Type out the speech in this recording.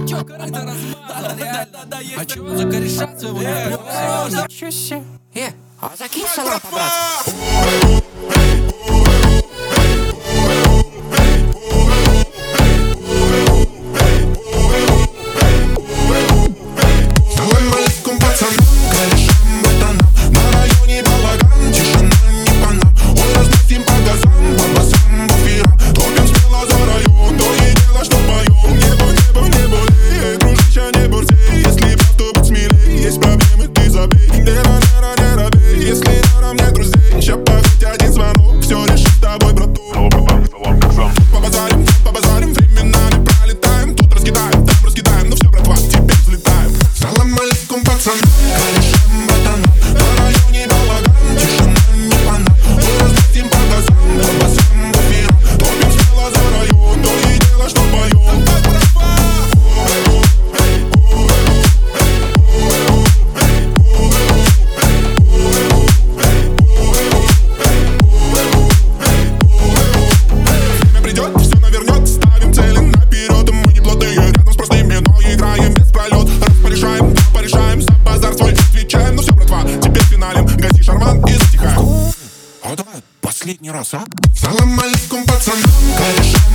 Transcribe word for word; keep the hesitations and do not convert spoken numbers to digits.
чё корыто размазал, реально. А чё за кореша своего не Чё се? Э, а закинь салат, брат. Последний раз, а? Салам алейкум, пацанам, корешам.